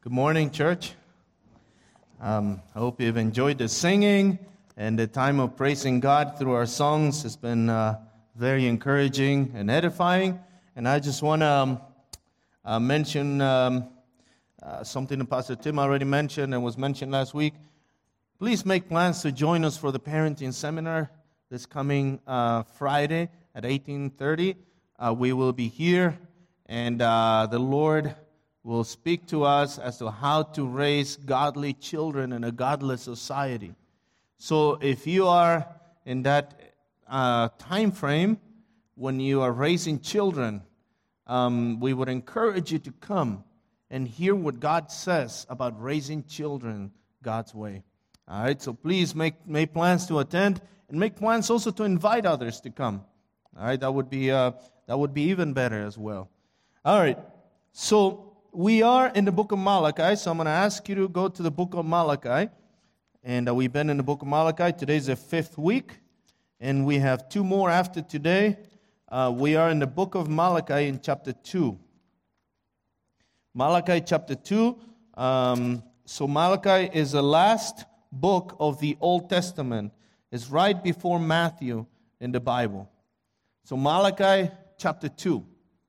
Good morning, church. I hope you've enjoyed the singing and the time of praising God through our songs. It's been very encouraging and edifying. And I just want to mention something that Pastor Tim already mentioned and was mentioned last week. Please make plans to join us for the parenting seminar this coming Friday at 18:30. We will be here, and the Lord will speak to us as to how to raise godly children in a godless society. So if you are in that time frame when you are raising children, we would encourage you to come and hear what God says about raising children God's way. All right, so please make plans to attend and make plans also to invite others to come. All right, that would be even better as well. All right, so we are in the book of Malachi, so I'm going to ask you to go to the book of Malachi. And we've been in the book of Malachi. Today's the 5th week, and we have 2 more after today. We are in the book of Malachi in chapter 2. Malachi chapter 2. So Malachi is the last book of the Old Testament. It's right before Matthew in the Bible. So Malachi chapter 2.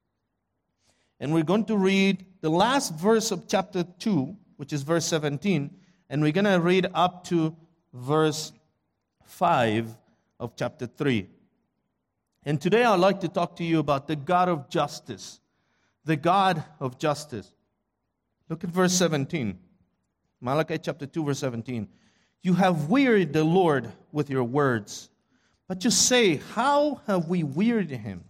And we're going to read the last verse of chapter 2, which is verse 17, and we're going to read up to verse 5 of chapter 3. And today I'd like to talk to you about the God of justice. The God of justice. Look at verse 17. Malachi chapter 2, verse 17. You have wearied the Lord with your words, but you say, how have we wearied him?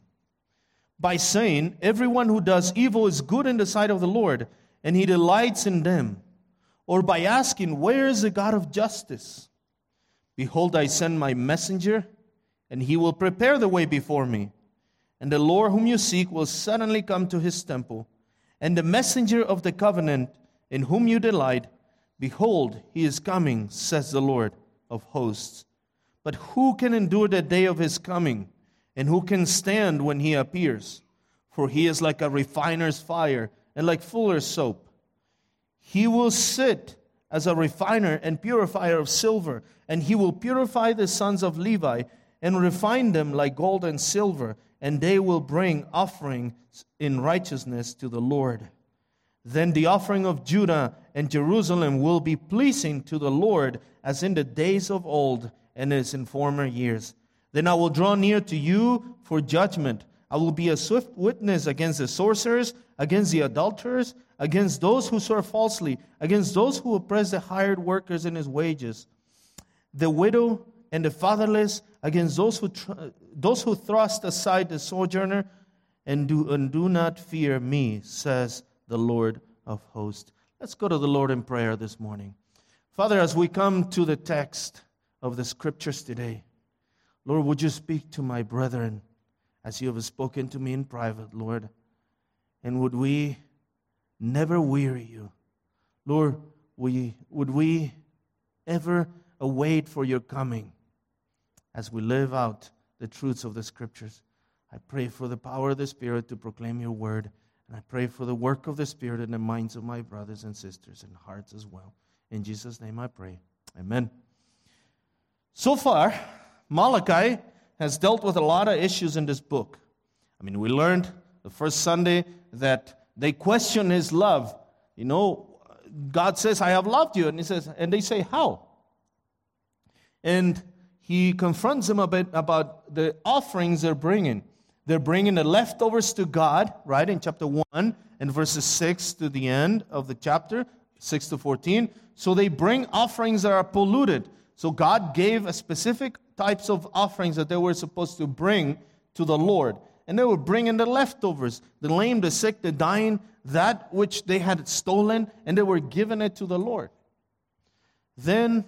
By saying, everyone who does evil is good in the sight of the Lord, and he delights in them. Or by asking, where is the God of justice? Behold, I send my messenger, and he will prepare the way before me. And the Lord whom you seek will suddenly come to his temple. And the messenger of the covenant in whom you delight, behold, he is coming, says the Lord of hosts. But who can endure the day of his coming? And who can stand when he appears? For he is like a refiner's fire and like fuller's soap. He will sit as a refiner and purifier of silver, and he will purify the sons of Levi and refine them like gold and silver, and they will bring offerings in righteousness to the Lord. Then the offering of Judah and Jerusalem will be pleasing to the Lord as in the days of old and as in former years. Then I will draw near to you for judgment. I will be a swift witness against the sorcerers, against the adulterers, against those who swear falsely, against those who oppress the hired workers in his wages, the widow and the fatherless, against those who thrust aside the sojourner, and do not fear me, says the Lord of hosts. Let's go to the Lord in prayer this morning. Father, as we come to the text of the scriptures today, Lord, would you speak to my brethren as you have spoken to me in private, Lord? And would we never weary you? Lord, would we ever await for your coming as we live out the truths of the Scriptures? I pray for the power of the Spirit to proclaim your word, and I pray for the work of the Spirit in the minds of my brothers and sisters and hearts as well. In Jesus' name I pray. Amen. So far, Malachi has dealt with a lot of issues in this book. I mean, we learned the first Sunday that they question his love. You know, God says, I have loved you. And they say, how? And he confronts them a bit about the offerings they're bringing. They're bringing the leftovers to God, right, in chapter 1 and verses 6 to the end of the chapter, 6 to 14. So they bring offerings that are polluted. So God gave a specific types of offerings that they were supposed to bring to the Lord. And they were bringing the leftovers, the lame, the sick, the dying, that which they had stolen, and they were giving it to the Lord. Then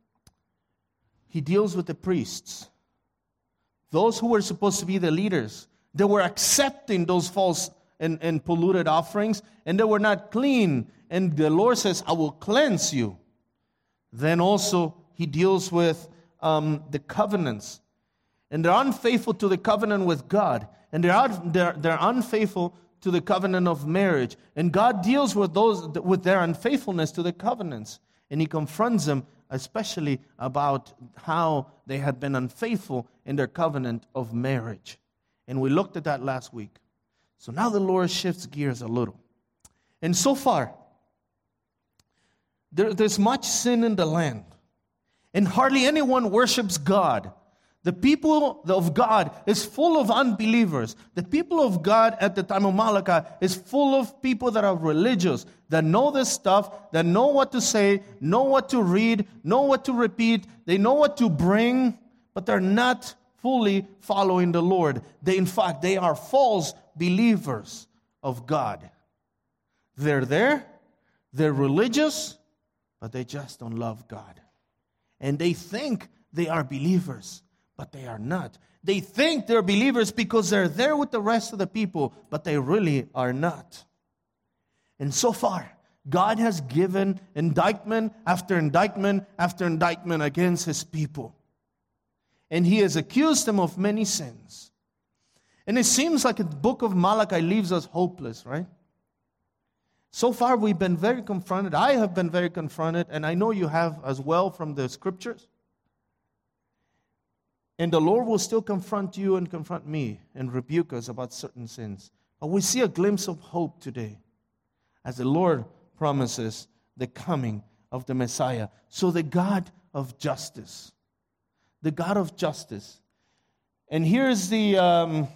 he deals with the priests. Those who were supposed to be the leaders, they were accepting those false and polluted offerings, and they were not clean. And the Lord says, I will cleanse you. Then also he deals with the covenants. And they're unfaithful to the covenant with God. And they're unfaithful to the covenant of marriage. And God deals with those with their unfaithfulness to the covenants. And He confronts them especially about how they had been unfaithful in their covenant of marriage. And we looked at that last week. So now the Lord shifts gears a little. And so far, there's much sin in the land. And hardly anyone worships God. The people of God is full of unbelievers. The people of God at the time of Malachi is full of people that are religious, that know this stuff, that know what to say, know what to read, know what to repeat. They know what to bring, but they're not fully following the Lord. In fact, they are false believers of God. They're there, they're religious, but they just don't love God. And they think they are believers, but they are not. They think they're believers because they're there with the rest of the people, but they really are not. And so far, God has given indictment after indictment after indictment against His people. And He has accused them of many sins. And it seems like the book of Malachi leaves us hopeless, right? So far, we've been very confronted. I have been very confronted, and I know you have as well from the Scriptures. And the Lord will still confront you and confront me and rebuke us about certain sins. But we see a glimpse of hope today as the Lord promises the coming of the Messiah. So the God of justice. The God of justice. And here's the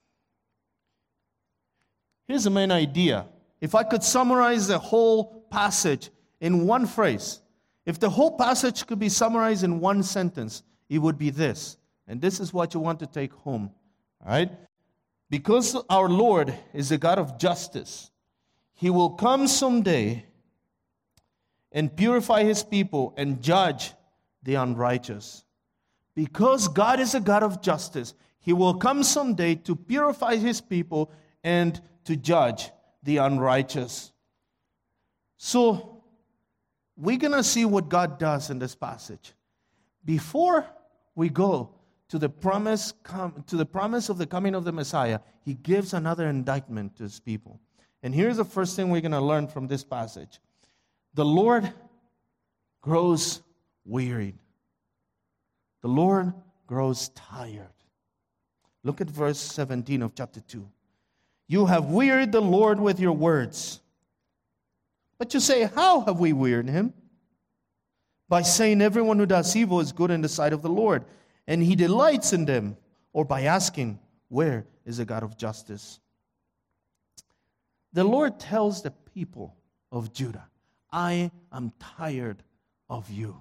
main idea. If I could summarize the whole passage in one phrase, if the whole passage could be summarized in one sentence, it would be this. And this is what you want to take home. All right? Because our Lord is a God of justice, He will come someday and purify His people and judge the unrighteous. Because God is a God of justice, He will come someday to purify His people and to judge the unrighteous. So, we're going to see what God does in this passage. Before we go to the promise of the coming of the Messiah, He gives another indictment to His people. And here's the first thing we're going to learn from this passage. The Lord grows wearied. The Lord grows tired. Look at verse 17 of chapter 2. You have wearied the Lord with your words. But you say, how have we wearied Him? By saying everyone who does evil is good in the sight of the Lord, and He delights in them, or by asking, where is the God of justice? The Lord tells the people of Judah, I am tired of you.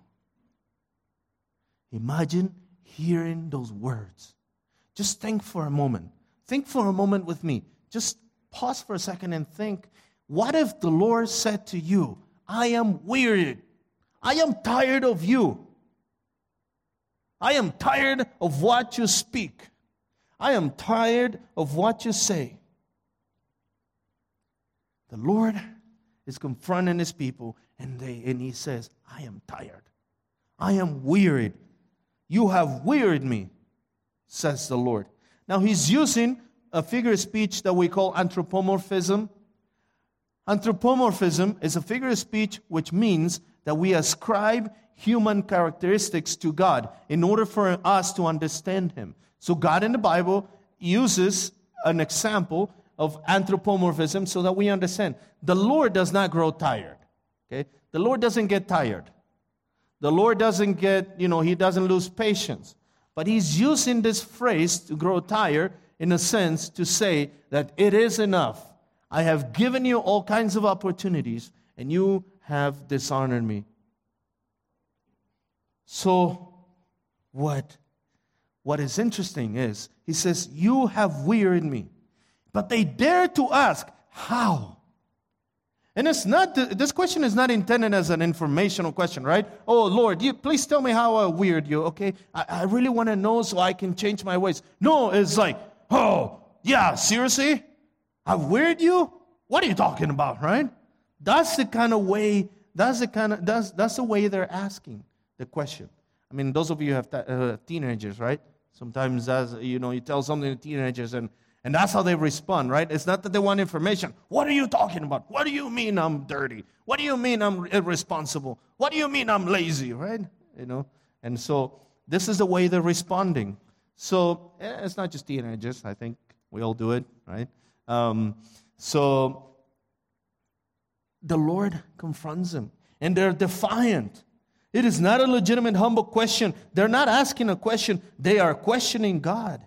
Imagine hearing those words. Just think for a moment. Think for a moment with me. Just pause for a second and think, what if the Lord said to you, I am wearied. I am tired of you. I am tired of what you speak. I am tired of what you say. The Lord is confronting His people, and He says, I am tired. I am wearied. You have wearied me, says the Lord. Now He's using a figure of speech that we call anthropomorphism. Anthropomorphism is a figure of speech which means that we ascribe human characteristics to God in order for us to understand Him. So God in the Bible uses an example of anthropomorphism so that we understand. The Lord does not grow tired. Okay? The Lord doesn't get tired. The Lord doesn't get, He doesn't lose patience. But He's using this phrase to grow tired in a sense to say that it is enough. I have given you all kinds of opportunities and you have dishonored me. So what is interesting is, He says, you have wearied me. But they dare to ask, how? And this question is not intended as an informational question, right? Oh, Lord, please tell me how I wearied you, okay? I really want to know so I can change my ways. No, it's like, oh, yeah, seriously? I've wearied you? What are you talking about, right? That's the kind of way, that's the way they're asking the question. I mean, those of you who have teenagers, right? Sometimes, you tell something to teenagers and And that's how they respond, right? It's not that they want information. What are you talking about? What do you mean I'm dirty? What do you mean I'm irresponsible? What do you mean I'm lazy, right? And so this is the way they're responding. So it's not just teenagers. I think we all do it, right? So the Lord confronts them, and they're defiant. It is not a legitimate, humble question. They're not asking a question. They are questioning God.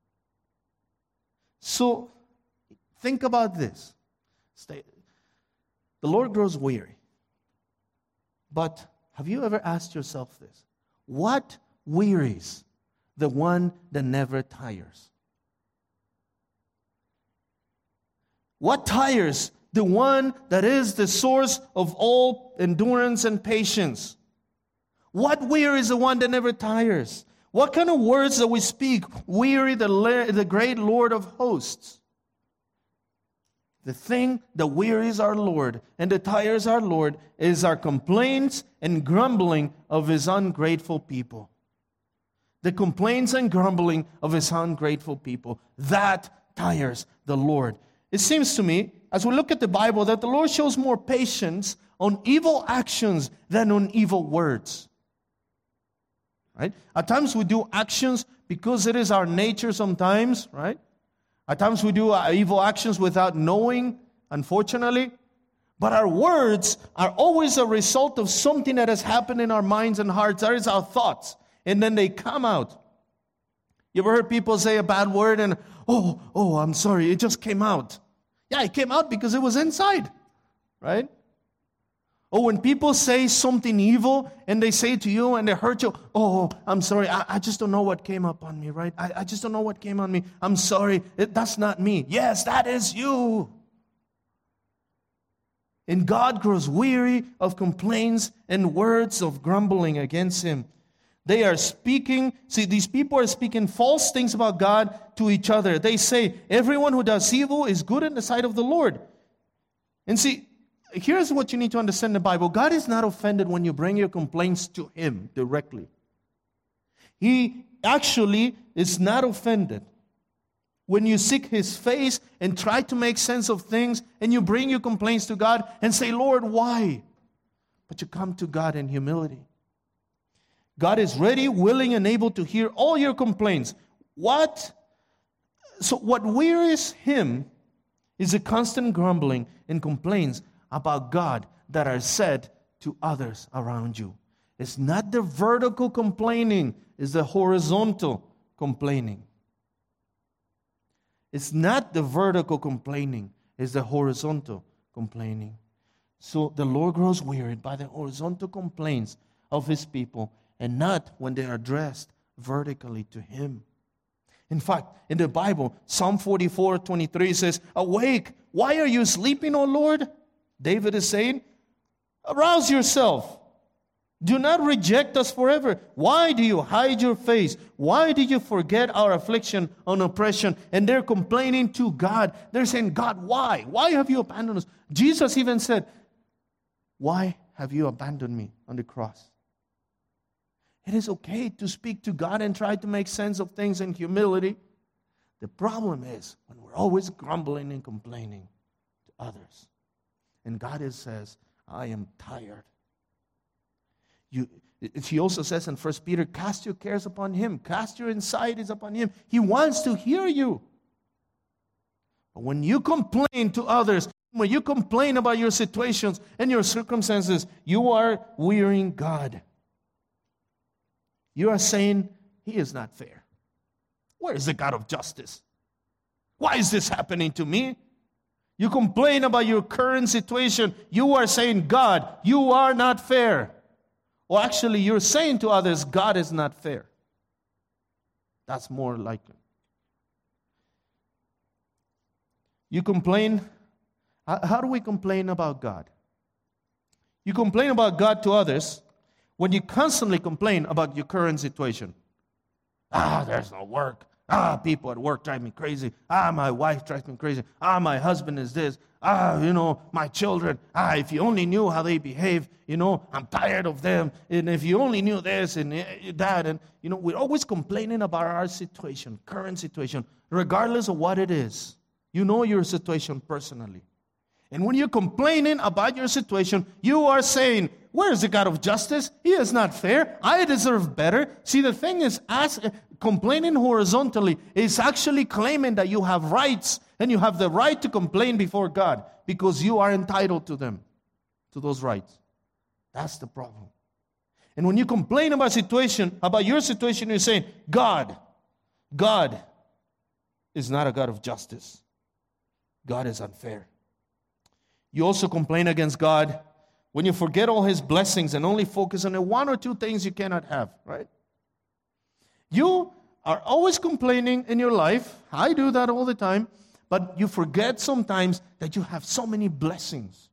So think about this. The Lord grows weary. But have you ever asked yourself this? What wearies the one that never tires? What tires the one that is the source of all endurance and patience? What wearies the one that never tires? What kind of words that we speak weary the great Lord of hosts? The thing that wearies our Lord and that tires our Lord is our complaints and grumbling of His ungrateful people. The complaints and grumbling of His ungrateful people. That tires the Lord. It seems to me, as we look at the Bible, that the Lord shows more patience on evil actions than on evil words. Right? At times we do actions because it is our nature sometimes, right? At times we do evil actions without knowing, unfortunately. But our words are always a result of something that has happened in our minds and hearts. That is our thoughts. And then they come out. You ever heard people say a bad word and, oh, I'm sorry, it just came out. Yeah, it came out because it was inside, right? Or when people say something evil and they say to you and they hurt you, oh, I'm sorry, I just don't know what came up on me, right? I just don't know what came on me. I'm sorry, that's not me. Yes, that is you. And God grows weary of complaints and words of grumbling against Him. They are speaking, these people are speaking false things about God to each other. They say, everyone who does evil is good in the sight of the Lord. And here's what you need to understand in the Bible. God is not offended when you bring your complaints to Him directly. He actually is not offended when you seek His face and try to make sense of things and you bring your complaints to God and say, Lord, why? But you come to God in humility. God is ready, willing, and able to hear all your complaints. What wearies Him is a constant grumbling and complaints about God that are said to others around you. It's not the vertical complaining, it's the horizontal complaining. It's not the vertical complaining, it's the horizontal complaining. So the Lord grows wearied by the horizontal complaints of His people and not when they are addressed vertically to Him. In fact, in the Bible, Psalm 44:23 says, awake, why are you sleeping, O Lord? David is saying, arouse yourself. Do not reject us forever. Why do you hide your face? Why did you forget our affliction and oppression? And they're complaining to God. They're saying, God, why? Why have you abandoned us? Jesus even said, why have you abandoned me on the cross? It is okay to speak to God and try to make sense of things in humility. The problem is when we're always grumbling and complaining to others. And God says, I am tired. He also says in 1 Peter, cast your cares upon Him. Cast your anxieties upon Him. He wants to hear you. But when you complain to others, when you complain about your situations and your circumstances, you are wearying God. You are saying, He is not fair. Where is the God of justice? Why is this happening to me? You complain about your current situation. You are saying, God, you are not fair. Or actually, you're saying to others, God is not fair. That's more likely. You complain. How do we complain about God? You complain about God to others when you constantly complain about your current situation. There's no work. People at work drive me crazy. My wife drives me crazy. My husband is this. My children. If you only knew how they behave, I'm tired of them. And if you only knew this and that. And, we're always complaining about our situation, current situation, regardless of what it is. You know your situation personally. And when you're complaining about your situation, you are saying, where is the God of justice? He is not fair. I deserve better. See, the thing is, complaining horizontally is actually claiming that you have rights and you have the right to complain before God because you are entitled to them, to those rights. That's the problem. And when you complain about your situation, you're saying, God is not a God of justice. God is unfair. You also complain against God when you forget all His blessings and only focus on the one or two things you cannot have, right? You are always complaining in your life. I do that all the time. But you forget sometimes that you have so many blessings.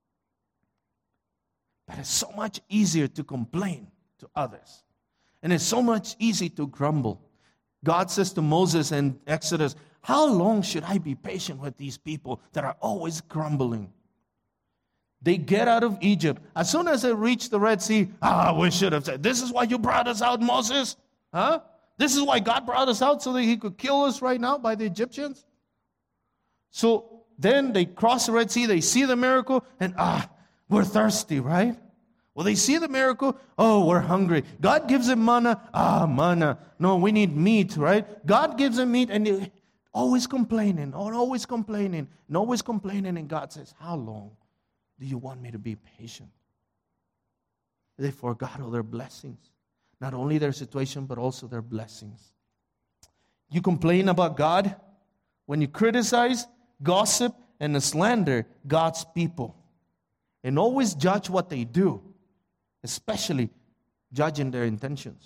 But it's so much easier to complain to others. And it's so much easier to grumble. God says to Moses in Exodus, how long should I be patient with these people that are always grumbling? They get out of Egypt. As soon as they reach the Red Sea, we should have said, this is why you brought us out, Moses? Huh? This is why God brought us out so that He could kill us right now by the Egyptians? So then they cross the Red Sea, they see the miracle, and we're thirsty, right? Well, they see the miracle, we're hungry. God gives them manna, manna. No, we need meat, right? God gives them meat, and they always complaining, and always complaining, and God says, how long do you want me to be patient? They forgot all their blessings. Not only their situation, but also their blessings. You complain about God when you criticize, gossip, and slander God's people. And always judge what they do, especially judging their intentions.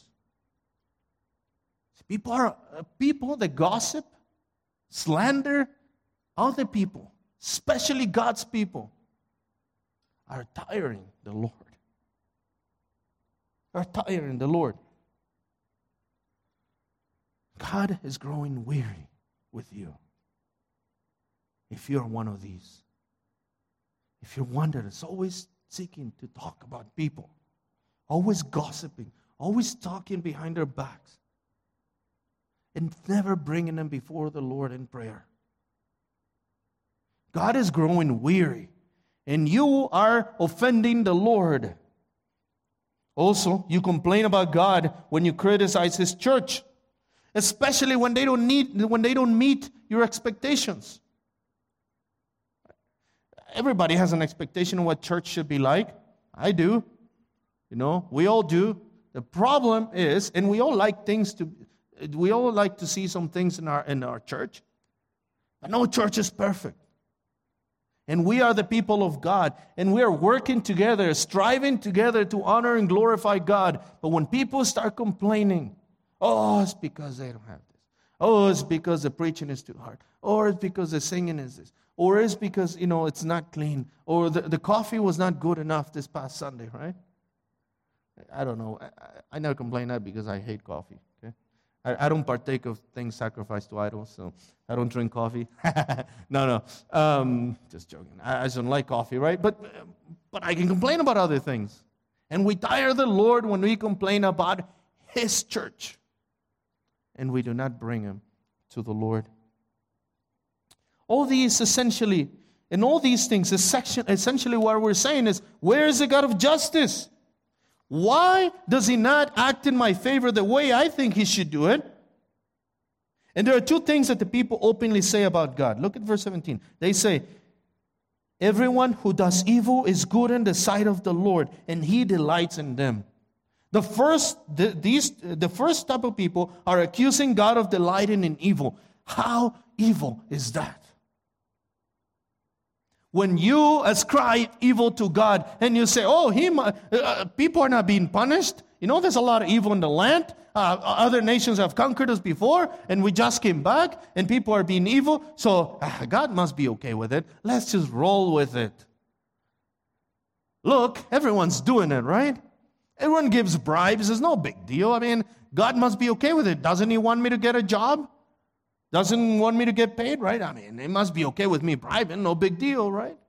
People that gossip, slander other people, especially God's people, are tiring the Lord. Are tiring the Lord. God is growing weary with you. If you're one of these. If you're one that is always seeking to talk about people, always gossiping, always talking behind their backs, and never bringing them before the Lord in prayer. God is growing weary, and you are offending the Lord. Also, you complain about God when you criticize His church, especially when they don't meet your expectations. Everybody has an expectation of what church should be like. I do. We all do. The problem is, and we all like to see some things in our church, but no church is perfect. And we are the people of God, and we are working together, striving together to honor and glorify God. But when people start complaining, it's because they don't have this. It's because the preaching is too hard. Or it's because the singing is this. Or it's because, it's not clean. Or the coffee was not good enough this past Sunday, right? I don't know. I never complain that because I hate coffee. Okay? I don't partake of things sacrificed to idols, so I don't drink coffee. No. Just joking. I just don't like coffee, right? But I can complain about other things. And we tire the Lord when we complain about His church. And we do not bring Him to the Lord. All these essentially, and all these things, essentially what we're saying is, where is the God of justice? Why does He not act in my favor the way I think He should do it? And there are two things that the people openly say about God. Look at verse 17. They say, everyone who does evil is good in the sight of the Lord, and He delights in them. The first type of people are accusing God of delighting in evil. How evil is that? When you ascribe evil to God and you say, people are not being punished. There's a lot of evil in the land. Other nations have conquered us before, and we just came back, and people are being evil. So God must be okay with it. Let's just roll with it. Look, everyone's doing it, right? Everyone gives bribes. It's no big deal. God must be okay with it. Doesn't He want me to get a job? Doesn't want me to get paid, right? I mean, it must be okay with me bribing. No big deal, right?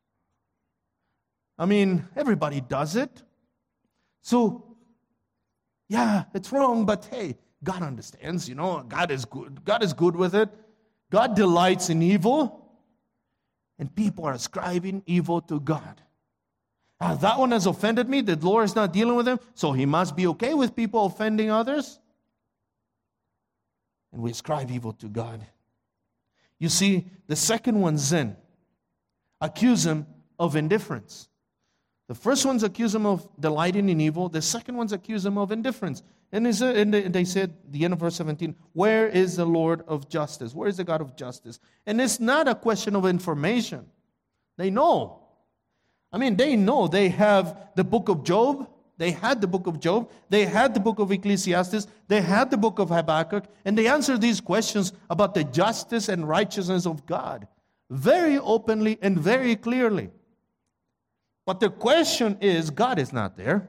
I mean, everybody does it. So, yeah, it's wrong, but hey, God understands, God is good. God is good with it. God delights in evil. And people are ascribing evil to God. That one has offended me. The Lord is not dealing with him. So he must be okay with people offending others. And we ascribe evil to God. You see, the second one, sin. Accuse him of indifference. The first one's accuse him of delighting in evil. The second one's accuse him of indifference. And they said, the end of verse 17, where is the Lord of justice? Where is the God of justice? And it's not a question of information. They know. I mean, they know. They have the book of Job. They had the book of Job. They had the book of Ecclesiastes. They had the book of Habakkuk. And they answered these questions about the justice and righteousness of God very openly and very clearly. But the question is, God is not there.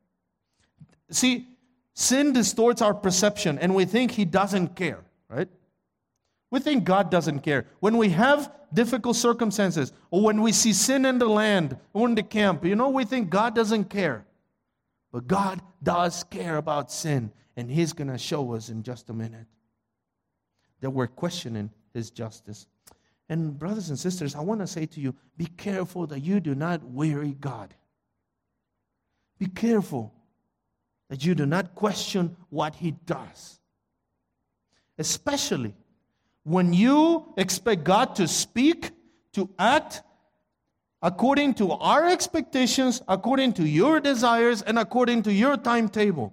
See, sin distorts our perception, and we think he doesn't care, right? We think God doesn't care. When we have difficult circumstances, or when we see sin in the land, or in the camp, we think God doesn't care. But God does care about sin, and he's going to show us in just a minute that we're questioning his justice. And brothers and sisters, I want to say to you, be careful that you do not weary God. Be careful that you do not question what he does. Especially when you expect God to speak, to act according to our expectations, according to your desires, and according to your timetable.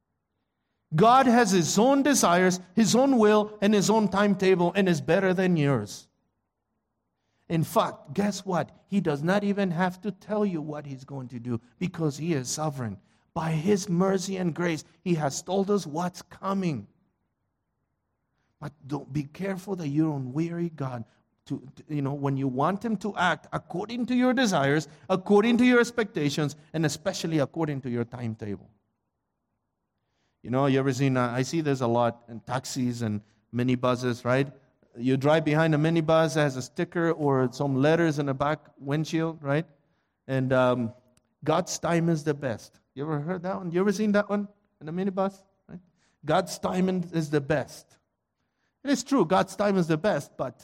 God has his own desires, his own will, and his own timetable, and is better than yours. In fact, guess what? He does not even have to tell you what he's going to do because he is sovereign. By his mercy and grace, he has told us what's coming. But don't be careful that you don't weary God. When you want him to act according to your desires, according to your expectations, and especially according to your timetable. You ever seen, I see this a lot in taxis and minibuses, right? You drive behind a minibus that has a sticker or some letters in the back windshield, right? And God's time is the best. You ever heard that one? You ever seen that one in a minibus? Right? God's time is the best. It is true, God's time is the best, but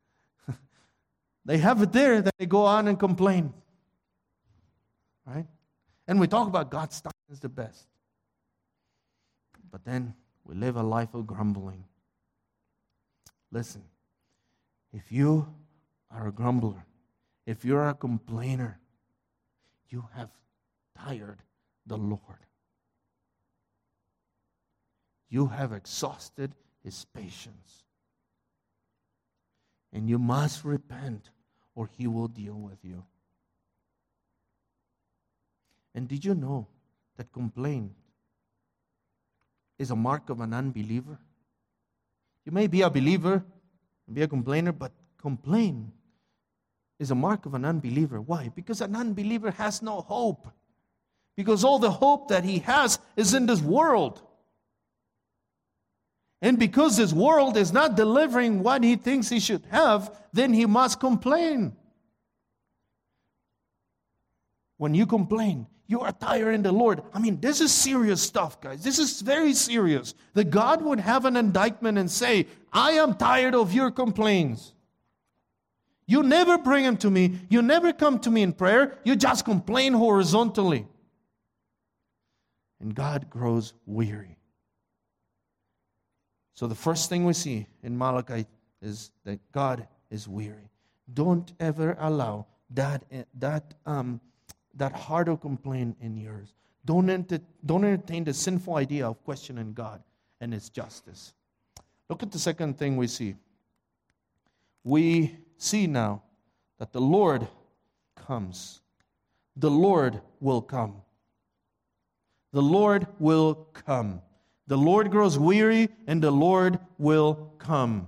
they have it there that they go on and complain. Right? And we talk about God's time is the best. But then we live a life of grumbling. Listen, if you are a grumbler, if you're a complainer, you have tired the Lord. You have exhausted his patience. And you must repent or he will deal with you. And did you know that complaint is a mark of an unbeliever? You may be a believer and be a complainer, but complain is a mark of an unbeliever. Why? Because an unbeliever has no hope. Because all the hope that he has is in this world. And because this world is not delivering what he thinks he should have, then he must complain. When you complain, you are tiring the Lord. I mean, this is serious stuff, guys. This is very serious. That God would have an indictment and say, I am tired of your complaints. You never bring them to me. You never come to me in prayer. You just complain horizontally. And God grows weary. So the first thing we see in Malachi is that God is weary. Don't ever allow that heart of complaint in yours. Don't entertain the sinful idea of questioning God and his justice. Look at the second thing we see. We see now that the Lord comes. The Lord will come. The Lord will come. The Lord grows weary, and the Lord will come.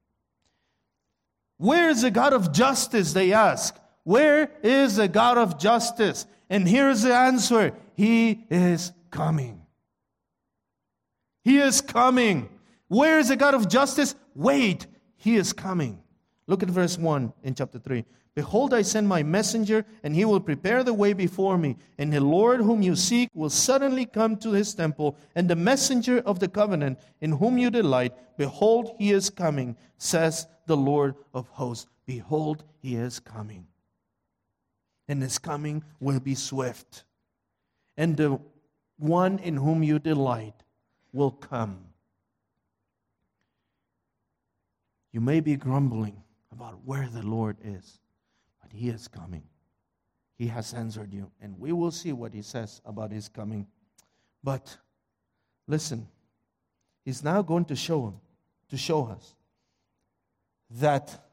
Where is the God of justice, they ask. Where is the God of justice? And here's the answer. He is coming. He is coming. Where is the God of justice? Wait, He is coming. Look at verse 1 in chapter 3. Behold, I send my messenger, and he will prepare the way before me. And the Lord whom you seek will suddenly come to his temple. And the messenger of the covenant in whom you delight, behold, he is coming, says the Lord of hosts. Behold, he is coming. And his coming will be swift. And the one in whom you delight will come. You may be grumbling about where the Lord is. But He is coming. He has answered you. And we will see what He says about His coming. But listen, He's now going to show us that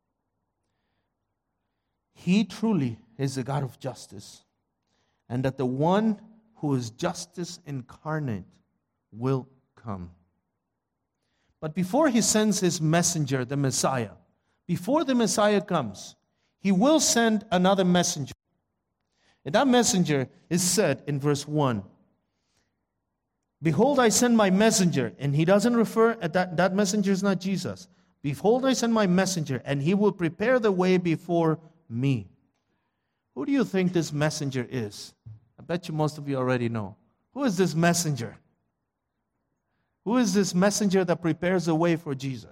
He truly is the God of justice. And that the one who is justice incarnate will come. But before He sends His messenger, the Messiah, before the Messiah comes, He will send another messenger. And that messenger is said in verse 1. Behold, I send my messenger. And He doesn't refer, that messenger is not Jesus. Behold, I send my messenger, and he will prepare the way before me. Who do you think this messenger is? I bet you most of you already know. Who is this messenger? Who is this messenger that prepares the way for Jesus?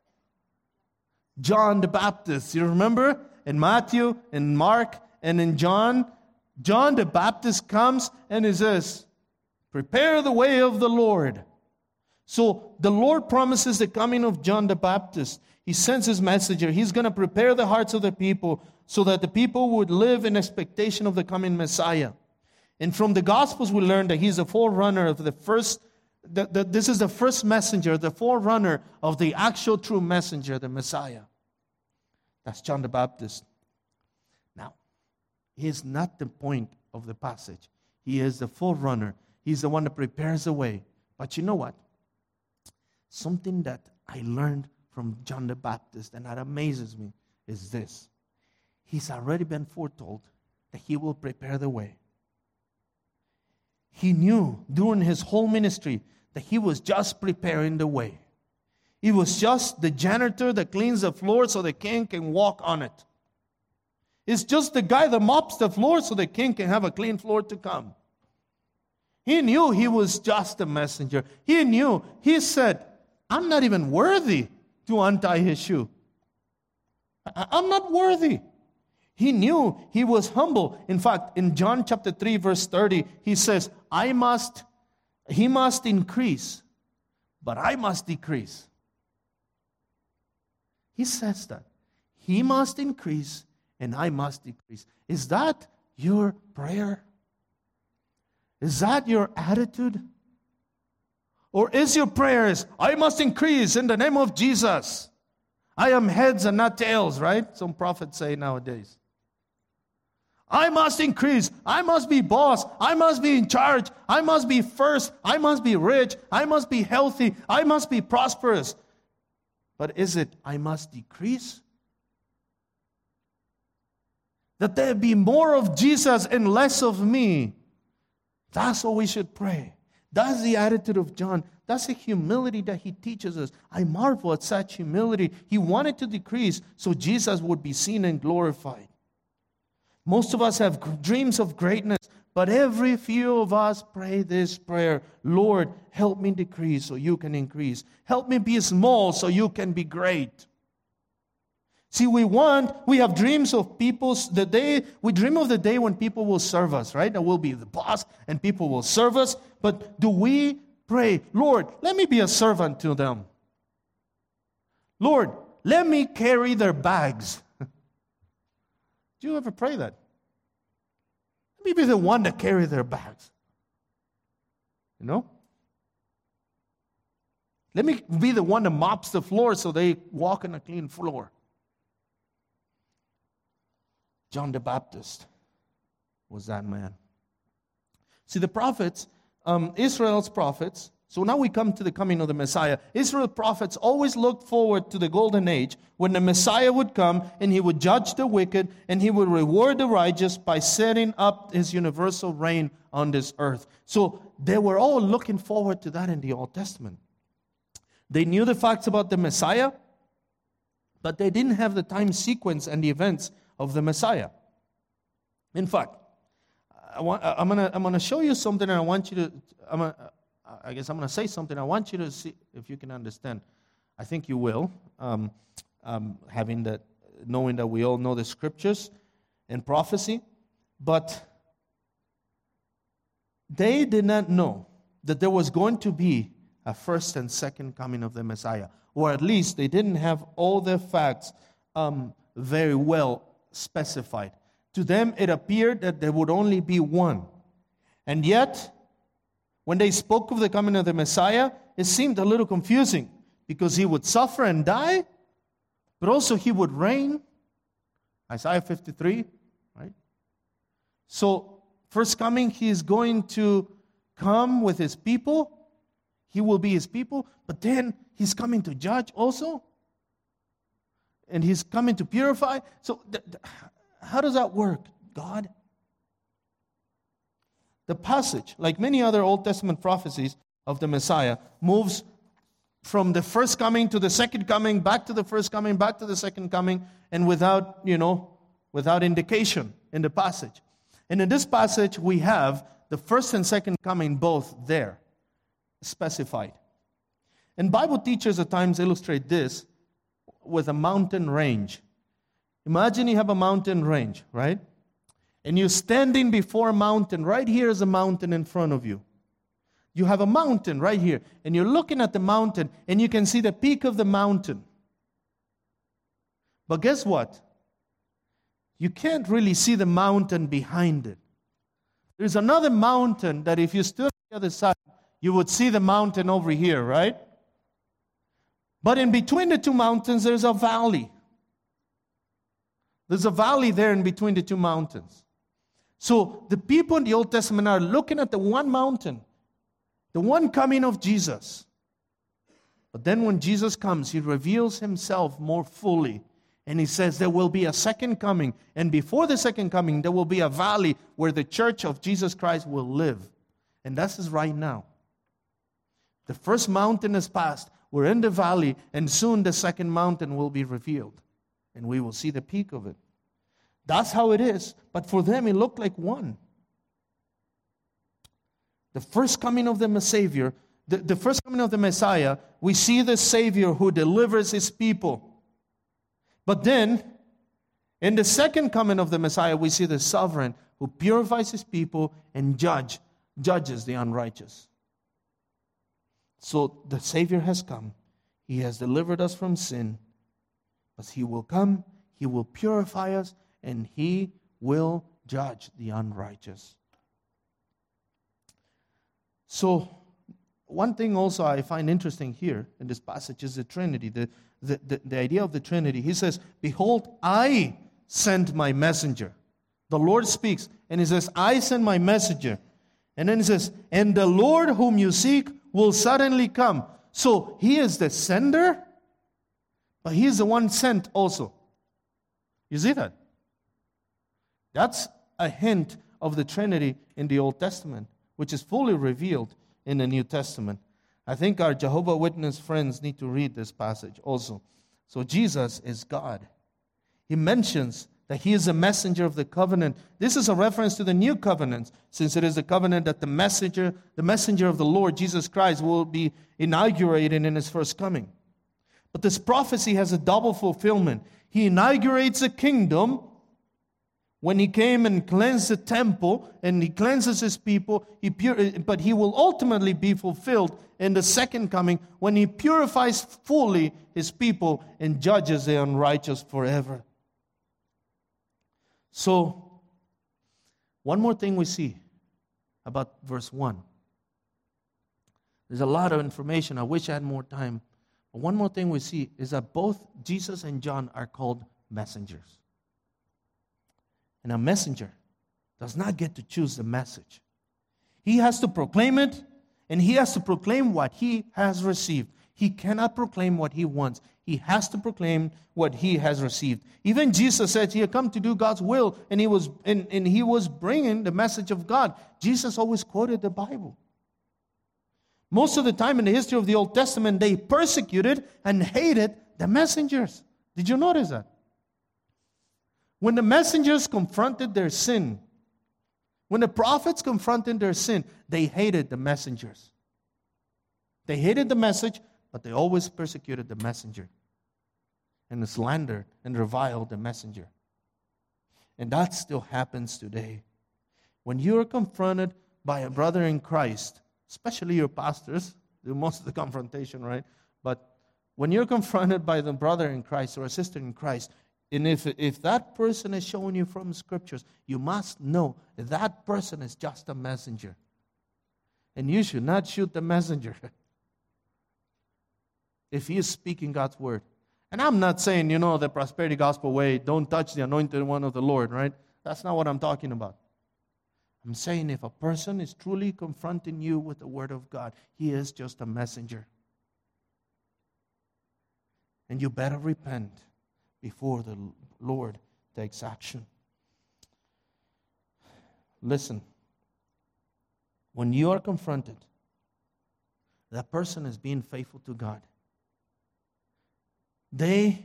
John the Baptist. You remember? In Matthew, in Mark, and in John, John the Baptist comes and he says, prepare the way of the Lord. So the Lord promises the coming of John the Baptist. He sends His messenger. He's going to prepare the hearts of the people so that the people would live in expectation of the coming Messiah. And from the Gospels we learn that He's the forerunner of the first, this is the first messenger, the forerunner of the actual true messenger, the Messiah. That's John the Baptist. Now, he is not the point of the passage. He is the forerunner. He's the one that prepares the way. But you know what? Something that I learned from John the Baptist and that amazes me is this. He's already been foretold that He will prepare the way. He knew during His whole ministry that He was just preparing the way. He was just the janitor that cleans the floor so the king can walk on it. It's just the guy that mops the floor so the king can have a clean floor to come. He knew He was just a messenger. He knew. He said, I'm not even worthy to untie His shoe. I'm not worthy. He knew He was humble. In fact, in John chapter 3, verse 30, He says, He must increase, but I must decrease. He says that. He must increase, and I must decrease. Is that your prayer? Is that your attitude? Or is your prayers, I must increase in the name of Jesus. I am heads and not tails, right? Some prophets say nowadays. I must increase. I must be boss. I must be in charge. I must be first. I must be rich. I must be healthy. I must be prosperous. But is it, I must decrease? That there be more of Jesus and less of me. That's what we should pray. That's the attitude of John. That's the humility that he teaches us. I marvel at such humility. He wanted to decrease so Jesus would be seen and glorified. Most of us have dreams of greatness, but every few of us pray this prayer. Lord, help me decrease so you can increase. Help me be small so you can be great. See, we have dreams of we dream of the day when people will serve us, right? That we'll be the boss and people will serve us. But do we pray, Lord, let me be a servant to them? Lord, let me carry their bags. Do you ever pray that? Let me be the one to carry their bags. You know? Let me be the one that mops the floor so they walk on a clean floor. John the Baptist was that man. See, the prophets, Israel's prophets, so now we come to the coming of the Messiah. Israel's prophets always looked forward to the golden age when the Messiah would come and He would judge the wicked and He would reward the righteous by setting up His universal reign on this earth. So they were all looking forward to that in the Old Testament. They knew the facts about the Messiah, but they didn't have the time sequence and the events of the Messiah. In fact, I'm gonna show you something, and I want you to. I'm gonna say something. I want you to see if you can understand. I think you will, knowing that we all know the scriptures and prophecy, but they did not know that there was going to be a first and second coming of the Messiah, or at least they didn't have all the facts very well specified. To them, it appeared that there would only be one. And yet, when they spoke of the coming of the Messiah, it seemed a little confusing because he would suffer and die, but also he would reign. Isaiah 53, right? So, first coming, he is going to come with his people. He will be his people, but then he's coming to judge also. And he's coming to purify. So, how does that work, God? The passage, like many other Old Testament prophecies of the Messiah, moves from the first coming to the second coming, back to the first coming, back to the second coming, and without indication in the passage. And in this passage, we have the first and second coming both there, specified. And Bible teachers at times illustrate this with a mountain range. Imagine you have a mountain range, right? And you're standing before a mountain. Right here is a mountain in front of you. You have a mountain right here. And you're looking at the mountain, and you can see the peak of the mountain. But guess what? You can't really see the mountain behind it. There's another mountain that if you stood on the other side, you would see the mountain over here, right? But in between the two mountains, there's a valley. There's a valley there in between the two mountains. So the people in the Old Testament are looking at the one mountain, the one coming of Jesus. But then when Jesus comes, he reveals himself more fully. And he says there will be a second coming. And before the second coming, there will be a valley where the church of Jesus Christ will live. And that's is right now. The first mountain is passed. We're in the valley, and soon the second mountain will be revealed. And we will see the peak of it. That's how it is. But for them, it looked like one. The first coming of the Savior, the first coming of the Messiah, we see the Savior who delivers his people. But then, in the second coming of the Messiah, we see the sovereign who purifies his people and judges the unrighteous. So the Savior has come. He has delivered us from sin. But he will come, he will purify us, and he will judge the unrighteous. So, one thing also I find interesting here in this passage is the Trinity, the idea of the Trinity. He says, "Behold, I sent my messenger." The Lord speaks, and he says, "I send my messenger." And then he says, "And the Lord whom you seek will suddenly come." So, he is the sender, but he is the one sent also. You see that? That's a hint of the Trinity in the Old Testament, which is fully revealed in the New Testament. I think our Jehovah's Witness friends need to read this passage also. So Jesus is God. He mentions that he is a messenger of the covenant. This is a reference to the new covenant, since it is the covenant that the messenger of the Lord Jesus Christ will be inaugurated in his first coming. But this prophecy has a double fulfillment. He inaugurates a kingdom when he came and cleansed the temple, and he cleanses his people, but he will ultimately be fulfilled in the second coming when he purifies fully his people and judges the unrighteous forever. So, one more thing we see about verse 1. There's a lot of information. I wish I had more time. But one more thing we see is that both Jesus and John are called messengers. And a messenger does not get to choose the message. He has to proclaim it, and he has to proclaim what he has received. He cannot proclaim what he wants. He has to proclaim what he has received. Even Jesus said he had come to do God's will, and he was bringing the message of God. Jesus always quoted the Bible. Most of the time in the history of the Old Testament, they persecuted and hated the messengers. Did you notice that? When the messengers confronted their sin, when the prophets confronted their sin, they hated the messengers. They hated the message, but they always persecuted the messenger and slandered and reviled the messenger. And that still happens today. When you are confronted by a brother in Christ, especially your pastors, do most of the confrontation, right? But when you're confronted by the brother in Christ or a sister in Christ, and if that person is showing you from Scriptures, you must know that person is just a messenger. And you should not shoot the messenger if he is speaking God's word. And I'm not saying, the prosperity gospel way, don't touch the anointed one of the Lord, right? That's not what I'm talking about. I'm saying if a person is truly confronting you with the word of God, he is just a messenger. And you better repent before the Lord takes action. Listen, when you are confronted, that person is being faithful to God. They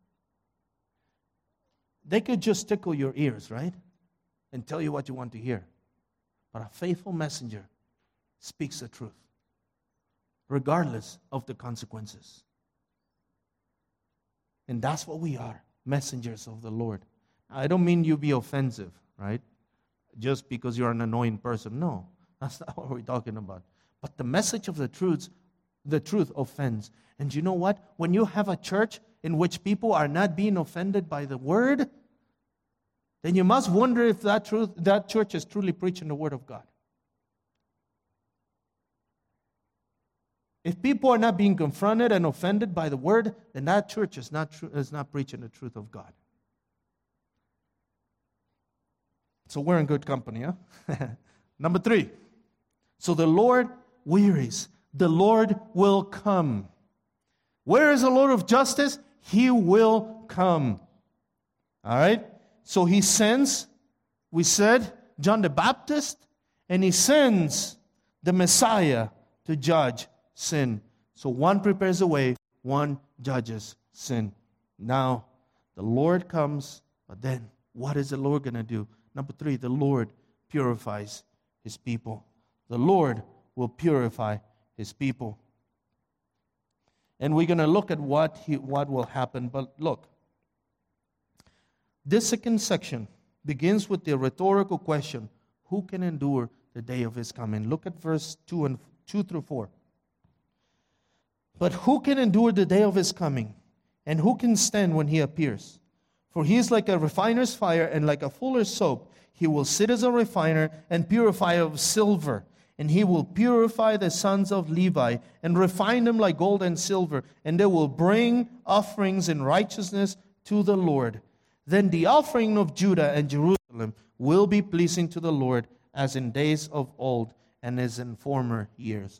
could just tickle your ears, right? And tell you what you want to hear. But a faithful messenger speaks the truth, regardless of the consequences. And that's what we are, messengers of the Lord. I don't mean you be offensive, right? Just because you're an annoying person. No, that's not what we're talking about. But the message of the truth offends. And you know what? When you have a church in which people are not being offended by the word, then you must wonder if that church is truly preaching the word of God. If people are not being confronted and offended by the word, then that church is not preaching the truth of God. So we're in good company, huh? Number 3. So the Lord wearies. The Lord will come. Where is the Lord of justice? He will come. All right? So he sends, we said, John the Baptist, and he sends the Messiah to judge sin. So one prepares the way, one judges sin. Now, the Lord comes, but then what is the Lord going to do? Number 3, the Lord purifies his people. The Lord will purify his people. And we're going to look at what will happen. But look, this second section begins with the rhetorical question, who can endure the day of his coming? Look at verse 2 through 4. But who can endure the day of his coming? And who can stand when he appears? For he is like a refiner's fire and like a fuller's soap. He will sit as a refiner and purifier of silver. And he will purify the sons of Levi and refine them like gold and silver. And they will bring offerings in righteousness to the Lord. Then the offering of Judah and Jerusalem will be pleasing to the Lord as in days of old and as in former years.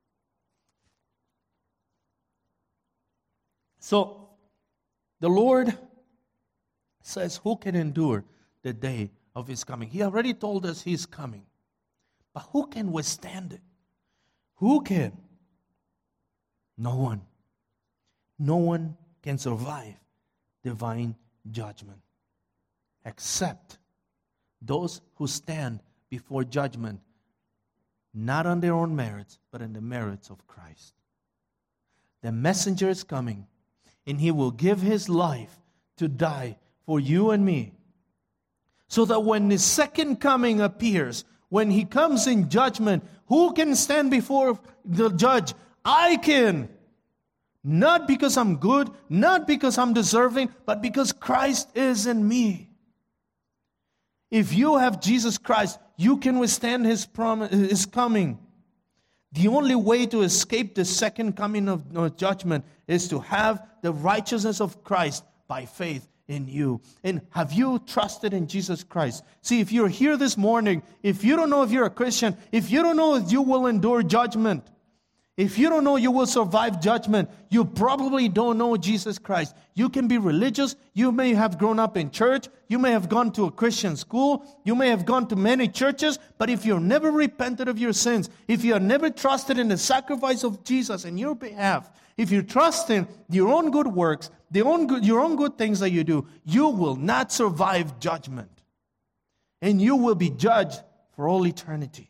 So, the Lord says, who can endure the day of his coming? He already told us he's coming. But who can withstand it? Who can? No one. No one can survive divine judgment except those who stand before judgment not on their own merits, but on the merits of Christ. The messenger is coming, and he will give his life to die for you and me, so that when the second coming appears, when he comes in judgment, who can stand before the judge? I can. Not because I'm good, not because I'm deserving, but because Christ is in me. If you have Jesus Christ, you can withstand his coming. The only way to escape the second coming of judgment is to have the righteousness of Christ by faith in you. And have you trusted in Jesus Christ? See, if you're here this morning, if you don't know if you're a Christian, if you don't know if you will endure judgment, If you don't know you will survive judgment, you probably don't know Jesus Christ. You can be religious. You may have grown up in church. You may have gone to a Christian school. You may have gone to many churches. But if you've never repented of your sins, if you have never trusted in the sacrifice of Jesus in your behalf, if you trust in your own good works, your own good things that you do, you will not survive judgment. And you will be judged for all eternity.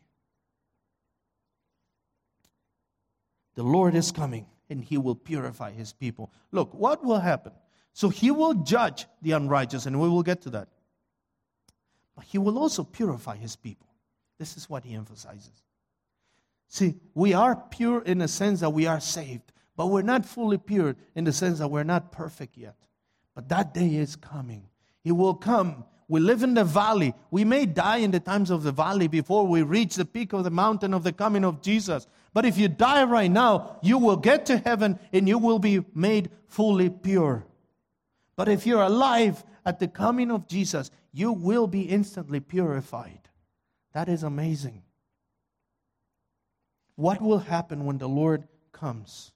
The Lord is coming, and He will purify His people. Look, what will happen? So He will judge the unrighteous, and we will get to that. But He will also purify His people. This is what He emphasizes. See, we are pure in the sense that we are saved, but we're not fully pure in the sense that we're not perfect yet. But that day is coming. He will come. We live in the valley. We may die in the times of the valley before we reach the peak of the mountain of the coming of Jesus. But if you die right now, you will get to heaven and you will be made fully pure. But if you're alive at the coming of Jesus, you will be instantly purified. That is amazing. What will happen when the Lord comes?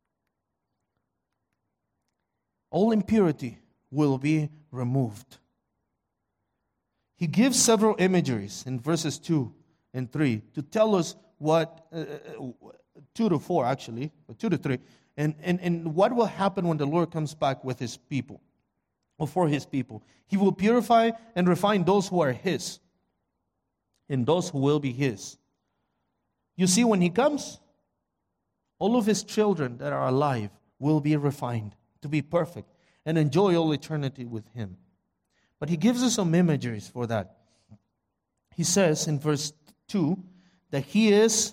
All impurity will be removed. He gives several imageries in verses 2 and 3 to tell us what, 2 to 4 actually, or 2 to 3, and what will happen when the Lord comes back with His people, or for His people. He will purify and refine those who are His, and those who will be His. You see, when He comes, all of His children that are alive will be refined to be perfect and enjoy all eternity with Him. But He gives us some imageries for that. He says in verse 2 that He is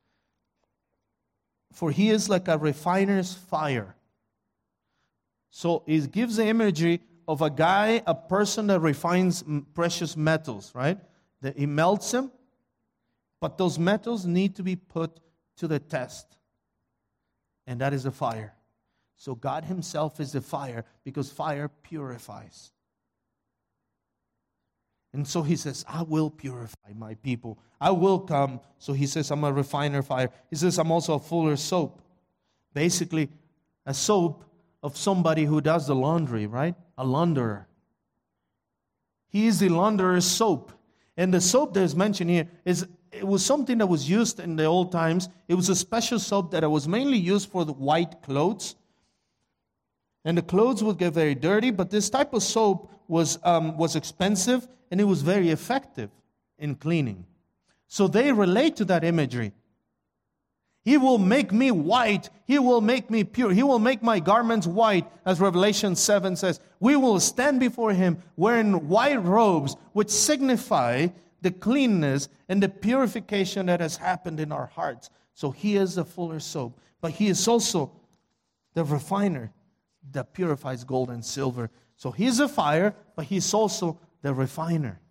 like a refiner's fire. So He gives the imagery of a person that refines precious metals, right? That He melts them, but those metals need to be put to the test. And that is the fire. So God Himself is the fire because fire purifies. And so He says, I will purify my people. I will come. So He says, I'm a refiner fire. He says, I'm also a fuller soap. Basically, a soap of somebody who does the laundry, right? A launderer. He is the launderer's soap. And the soap that is mentioned here it was something that was used in the old times. It was a special soap that was mainly used for the white clothes. And the clothes would get very dirty, but this type of soap was expensive, and it was very effective in cleaning. So they relate to that imagery. He will make me white. He will make me pure. He will make my garments white, as Revelation 7 says. We will stand before Him wearing white robes, which signify the cleanness and the purification that has happened in our hearts. So He is the fuller soap, but He is also the refiner that purifies gold and silver. So He's the fire, but He's also the refiner.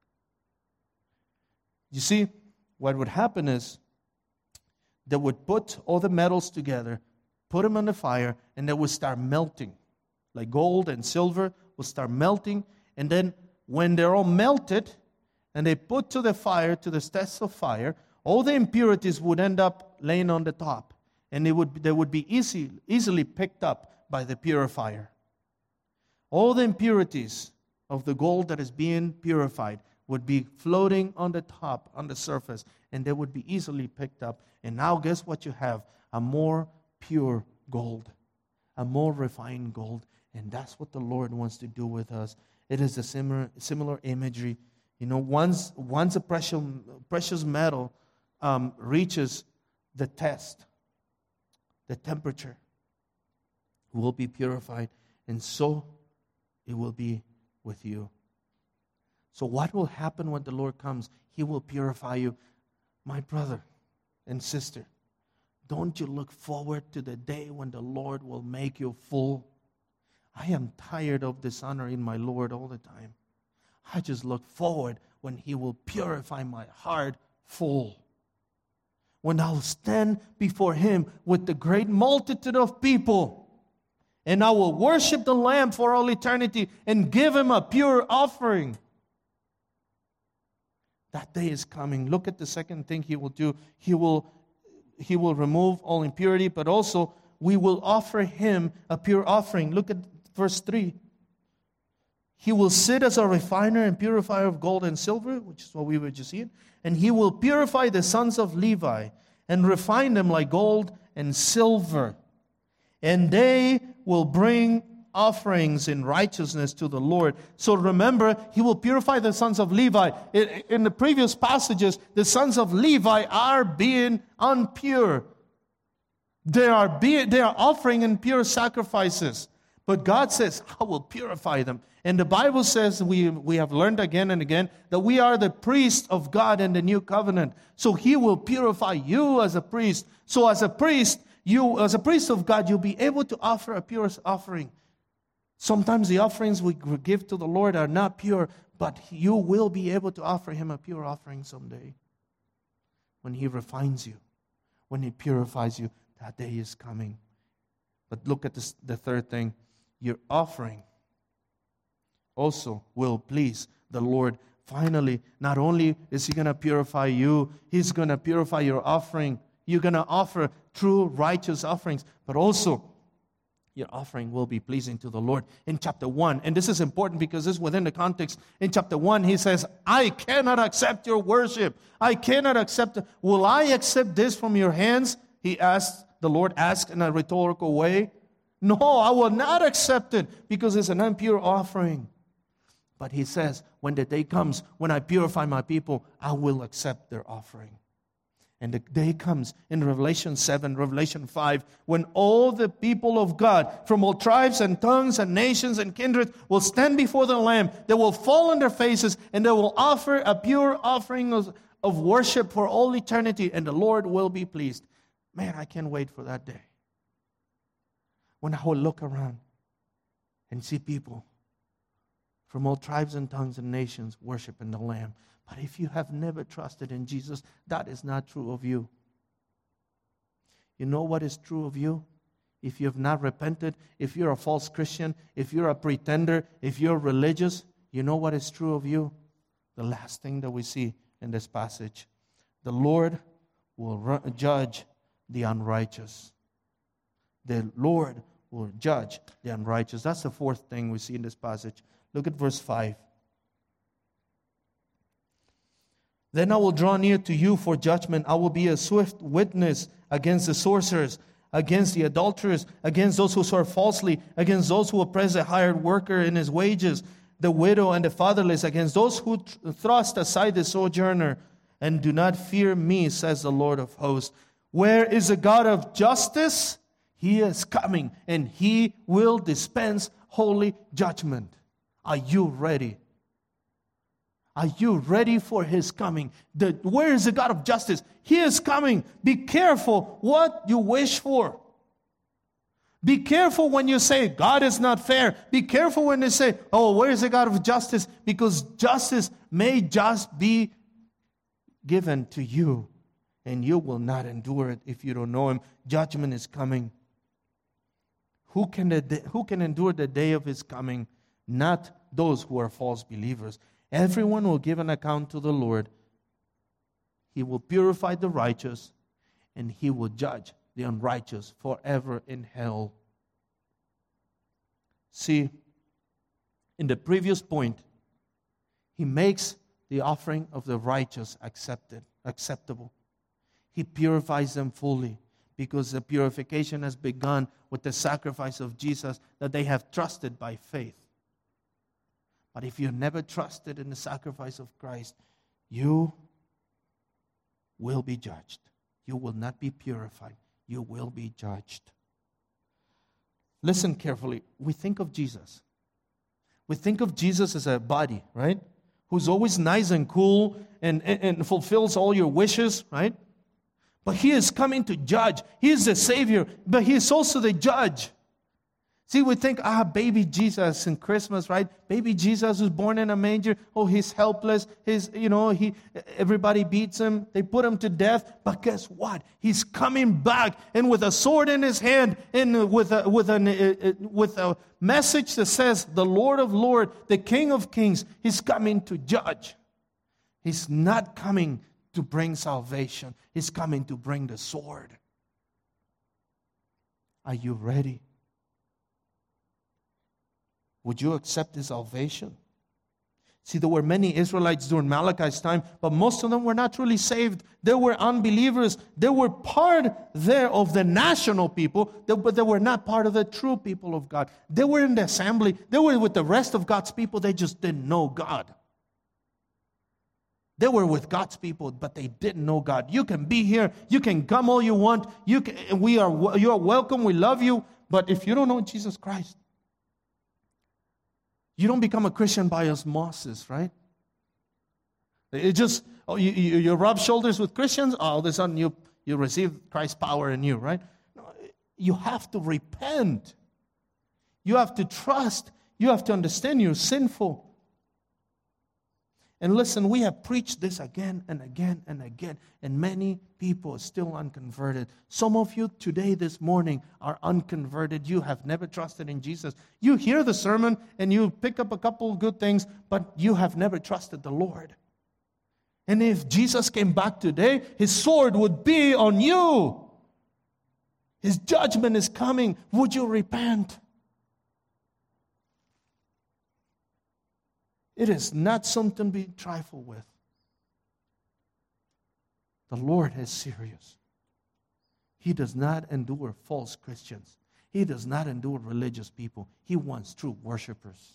You see, what would happen is they would put all the metals together, put them on the fire, and they would start melting. Like gold and silver would start melting, and then when they're all melted, and they put to the fire, to the test of fire, all the impurities would end up laying on the top, and they would be easily picked up by the purifier. All the impurities of the gold that is being purified would be floating on the top, on the surface, and they would be easily picked up. And now guess what you have? A more pure gold, a more refined gold. And that's what the Lord wants to do with us. It is a similar imagery. You know, once a precious metal reaches the test, the temperature, will be purified, and so it will be with you. So what will happen when the Lord comes? He will purify you. My brother and sister, don't you look forward to the day when the Lord will make you full? I am tired of dishonoring my Lord all the time. I just look forward when He will purify my heart full. When I'll stand before Him with the great multitude of people, and I will worship the Lamb for all eternity and give Him a pure offering. That day is coming. Look at the second thing He will do. He will He will remove all impurity, but also we will offer Him a pure offering. Look at verse 3. He will sit as a refiner and purifier of gold and silver, which is what we were just seeing. And He will purify the sons of Levi and refine them like gold and silver. And they will bring offerings in righteousness to the Lord. So remember, He will purify the sons of Levi. In the previous passages, the sons of Levi are being unpure. They are offering impure sacrifices. But God says, I will purify them. And the Bible says, we have learned again and again, that we are the priests of God in the new covenant. So He will purify you as a priest. So as a priest, as a priest of God, you'll be able to offer a pure offering. Sometimes the offerings we give to the Lord are not pure, but you will be able to offer Him a pure offering someday. When He refines you, when He purifies you, that day is coming. But look at the third thing. Your offering also will please the Lord. Finally, not only is He going to purify you, He's going to purify your offering. You're going to offer true righteous offerings, but also your offering will be pleasing to the Lord. In chapter 1, and this is important because this is within the context. In chapter 1, He says, I cannot accept your worship. I cannot accept it. Will I accept this from your hands? The Lord asked in a rhetorical way. No, I will not accept it because it's an impure offering. But He says, when the day comes, when I purify my people, I will accept their offering. And the day comes in Revelation 7, Revelation 5, when all the people of God from all tribes and tongues and nations and kindreds will stand before the Lamb. They will fall on their faces and they will offer a pure offering of worship for all eternity, and the Lord will be pleased. Man, I can't wait for that day. When I will look around and see people from all tribes and tongues and nations worshiping the Lamb. But if you have never trusted in Jesus, that is not true of you. You know what is true of you? If you have not repented, if you're a false Christian, if you're a pretender, if you're religious, you know what is true of you? The last thing that we see in this passage. The Lord will judge the unrighteous. The Lord will judge the unrighteous. That's the fourth thing we see in this passage. Look at verse 5. Then I will draw near to you for judgment. I will be a swift witness against the sorcerers, against the adulterers, against those who swear falsely, against those who oppress a hired worker in his wages, the widow and the fatherless, against those who thrust aside the sojourner, and do not fear me, says the Lord of hosts. Where is the God of justice? He is coming, and He will dispense holy judgment. Are you ready? Are you ready for His coming? Where is the God of justice? He is coming. Be careful what you wish for. Be careful when you say, God is not fair. Be careful when you say, oh, where is the God of justice? Because justice may just be given to you, and you will not endure it if you don't know Him. Judgment is coming. Who can endure the day of His coming? Not those who are false believers. Everyone will give an account to the Lord. He will purify the righteous, and He will judge the unrighteous forever in hell. See, in the previous point, He makes the offering of the righteous acceptable. He purifies them fully, because the purification has begun with the sacrifice of Jesus that they have trusted by faith. But if you never trusted in the sacrifice of Christ, you will be judged. You will not be purified. You will be judged. Listen carefully. We think of Jesus. We think of Jesus as a body, right? Who's always nice and cool and fulfills all your wishes, right? But He is coming to judge. He is the Savior, but He is also the judge. See, we think, baby Jesus in Christmas, right? Baby Jesus was born in a manger. Oh, He's helpless. Everybody beats Him. They put Him to death. But guess what? He's coming back, and with a sword in His hand, and with a message that says, the Lord of Lords, the King of Kings, He's coming to judge. He's not coming to bring salvation. He's coming to bring the sword. Are you ready? Would you accept His salvation? See, there were many Israelites during Malachi's time, but most of them were not truly saved. They were unbelievers. They were part there of the national people, but they were not part of the true people of God. They were in the assembly. They were with the rest of God's people. They just didn't know God. They were with God's people, but they didn't know God. You can be here. You can come all you want. You are welcome. We love you. But if you don't know Jesus Christ, you don't become a Christian by osmosis, right? It just, you rub shoulders with Christians, all of a sudden you receive Christ's power in you, right? No, you have to repent. You have to trust. You have to understand you're sinful. And listen, we have preached this again and again and again, and many people are still unconverted. Some of you today, this morning, are unconverted. You have never trusted in Jesus. You hear the sermon and you pick up a couple of good things, but you have never trusted the Lord. And if Jesus came back today, His sword would be on you. His judgment is coming. Would you repent? It is not something to be trifled with. The Lord is serious. He does not endure false Christians. He does not endure religious people. He wants true worshipers.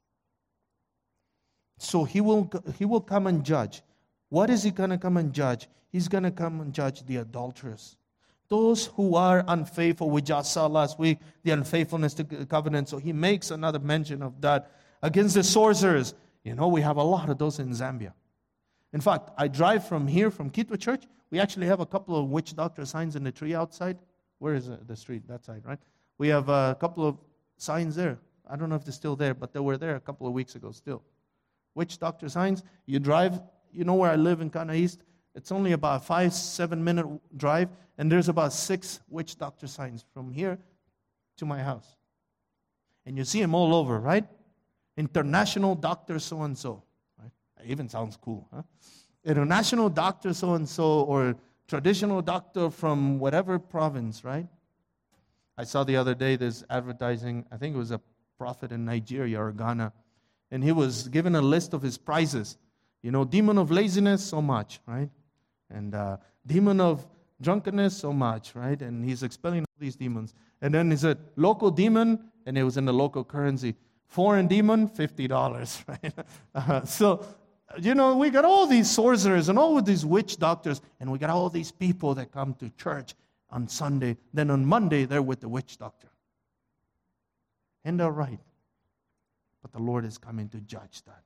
So He will come and judge. What is He going to come and judge? He's going to come and judge the adulterers. Those who are unfaithful. We just saw last week the unfaithfulness to the covenant. So He makes another mention of that. Against the sorcerers. You know, we have a lot of those in Zambia. In fact, I drive from here, from Kitwe Church. We actually have a couple of witch doctor signs in the tree outside. Where is the street? That side, right? We have a couple of signs there. I don't know if they're still there, but they were there a couple of weeks ago still. Witch doctor signs. You drive, you know where I live in Kana East? It's only about a 5-7 minute drive, and there's about 6 witch doctor signs from here to my house. And you see them all over, right? International doctor so-and-so. Right? It even sounds cool, huh? International doctor so-and-so, or traditional doctor from whatever province, right? I saw the other day this advertising, I think it was a prophet in Nigeria or Ghana, and he was given a list of his prizes. You know, demon of laziness, so much, right? And demon of drunkenness, so much, right? And he's expelling all these demons. And then he said, local demon, and it was in the local currency. Foreign demon, $50, right? So, you know, we got all these sorcerers and all of these witch doctors, and we got all these people that come to church on Sunday. Then on Monday, they're with the witch doctor. And they're right. But the Lord is coming to judge that.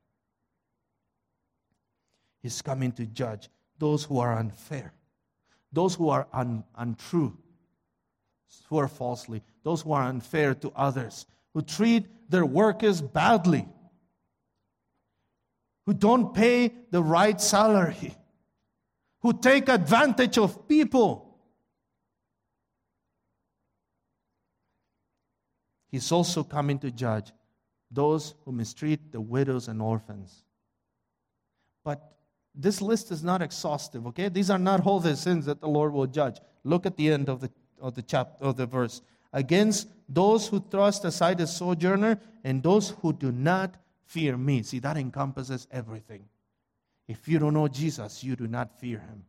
He's coming to judge those who are unfair, those who are untrue, swear falsely, those who are unfair to others, who treat their workers badly, who don't pay the right salary, who take advantage of people. He's also coming to judge those who mistreat the widows and orphans. But this list is not exhaustive, okay? These are not all the sins that the Lord will judge. Look at the end of the chapter, of the verse. Against those who thrust aside the sojourner and those who do not fear me. See, that encompasses everything. If you don't know Jesus, you do not fear Him.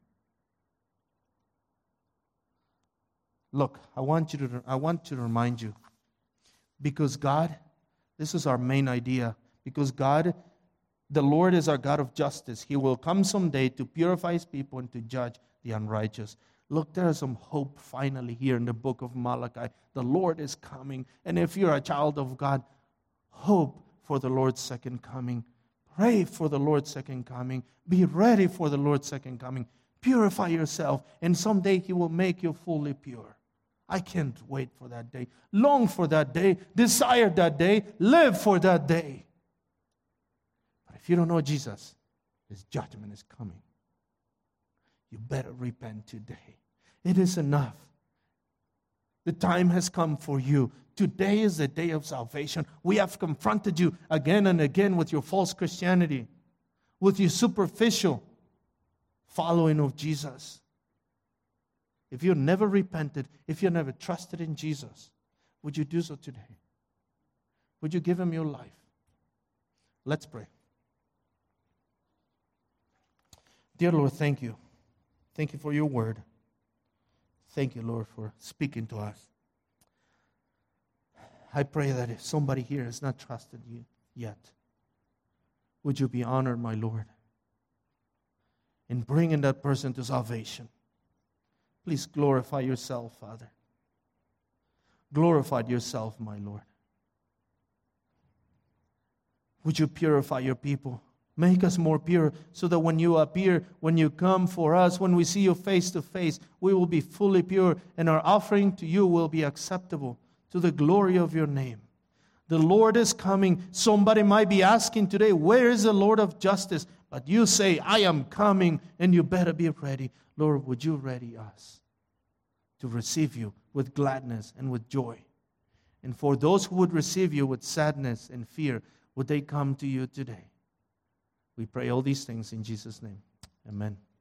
Look, I want to remind you, because God, this is our main idea, because God, the Lord is our God of justice. He will come someday to purify His people and to judge the unrighteous. Look, there is some hope finally here in the book of Malachi. The Lord is coming. And if you're a child of God, hope for the Lord's second coming. Pray for the Lord's second coming. Be ready for the Lord's second coming. Purify yourself, and someday He will make you fully pure. I can't wait for that day. Long for that day. Desire that day. Live for that day. But if you don't know Jesus, His judgment is coming. You better repent today. It is enough. The time has come for you. Today is the day of salvation. We have confronted you again and again with your false Christianity, with your superficial following of Jesus. If you've never repented, if you've never trusted in Jesus, would you do so today? Would you give Him your life? Let's pray. Dear Lord, thank you. Thank you for your word. Thank you, Lord, for speaking to us. I pray that if somebody here has not trusted you yet, would you be honored, my Lord, in bringing that person to salvation. Please glorify yourself, Father. Glorify yourself, my Lord. Would you purify your people? Make us more pure so that when you appear, when you come for us, when we see you face to face, we will be fully pure and our offering to you will be acceptable to the glory of your name. The Lord is coming. Somebody might be asking today, where is the Lord of justice? But you say, I am coming, and you better be ready. Lord, would you ready us to receive you with gladness and with joy? And for those who would receive you with sadness and fear, would they come to you today? We pray all these things in Jesus' name. Amen.